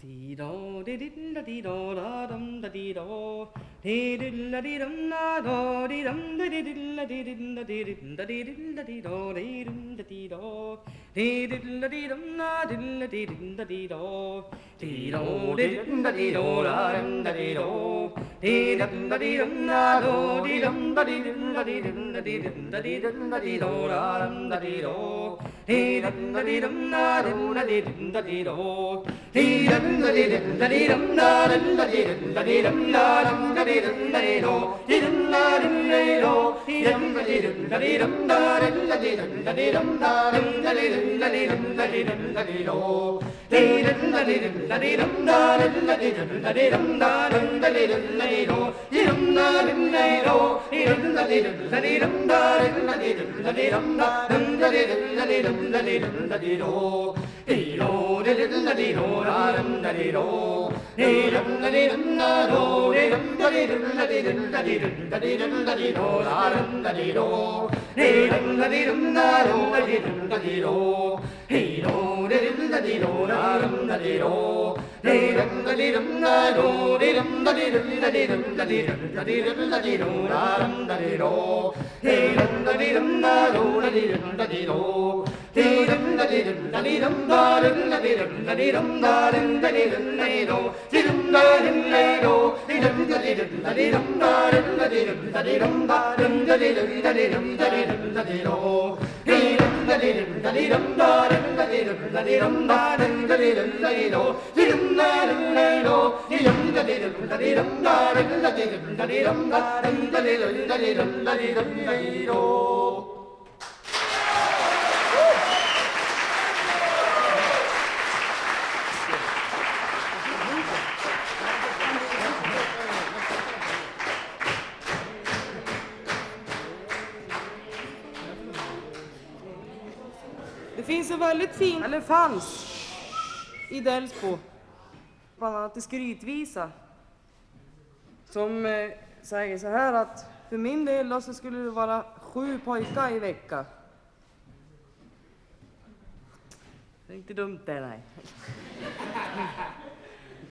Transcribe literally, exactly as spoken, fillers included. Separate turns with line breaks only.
Di-do, di-di-da-di-do, da-dum, da-di-do. Di-di-da-di-dum, da-do, di-dum, di-di-da-di-dum, da-di-da-di-dum, di-dum, da-di-do. Di-di-da-di-dum, da-di-da-di-dum, da-di-do. Di-do, di-di-da-di-do, da-dum, da-di-do. Di-dum-da-di-dum, da-do, di-dum, da-di-dum, da-di-dum, da-di-dum, da-di-dum, da-di-do, da-dum, da-di-do. Di-dum-da-di-dum, da-do, da-di-dum, da-di-do. Di-dum, da-di-dum, da-di-dum, da-dum, da-di-dum, da-di-dum, da-dum, da-di-dum, da-di-do. Di-dum, da-dum, da-di-do. Di-dum, da-di-dum, da-di-dum, da-dum, da-di-dum, da-di-dum, da-dum, da-di-dum, da-di-dum, da-di-dum, da-di-do. Di-dum, da-di-dum, da-di-dum, da-dum, da-di-dum, da-di-dum, da-dum, da-di-dum, da-di-do. Di-dum, da-dum, da-di-do. Di-dum, da-di-dum, da-di-dum, da-dum, da-di-dum, da-di-dum, da-dum, da-di-dum, da-di-dum, da-di-dum, da-di-do. Di-do, di-dum, da-di-do, da-dum, da-di-do. Di-dum, da-di-dum, da-do, di-dum, da-di-dum, da-di-dum, da-di-dum, da-di-dum, da-di-do, da-dum, da-di-do. Di-dum, da-di-dum, da-do, di-dum, da-di-do. Di-do, di-dum, da-di-do, da-dum, da-di-do. Di-dum, da-di-dum, da-do, di-dum, da-di-dum, da-di-dum, da-di-dum, da-di-dum, da-di-do, da-dum, da-di-do. Di-dum, da-di-dum, da-do, di-dum, da-di-do. Di-dum, da-di-dum, da-di-dum, da-dum, da-di-dum, da-di-dum, da-dum, da-di-dum, da-di-do. Di-dum, da-dum, da-do. Di-dum, da-di-dum, da-di-dum, da-dum, da-di-dum, da-di-dum, da-dum, da-di-dum, da-di-dum, da-di-dum, da-di-do. Di-dum, da-di-dum, da-di-dum, da-dum, da-di-dum, da-di-dum, da-dum, da-di-dum, da-di-do. Di-dum, da-dum, da-do. Di-dum, da-di-dum, da-di-dum, da-dum, da-di-dum, da-di-dum, da-dum, da-di-dum, da-di-dum, da-di-dum, da-di-do.
Det finns en väldigt fin, eller fanns, i Delsbo, bland annat i skrytvisa, som eh, säger så här att för min del då så skulle det vara sju pojkar i vecka. Det är inte dumt det, nej.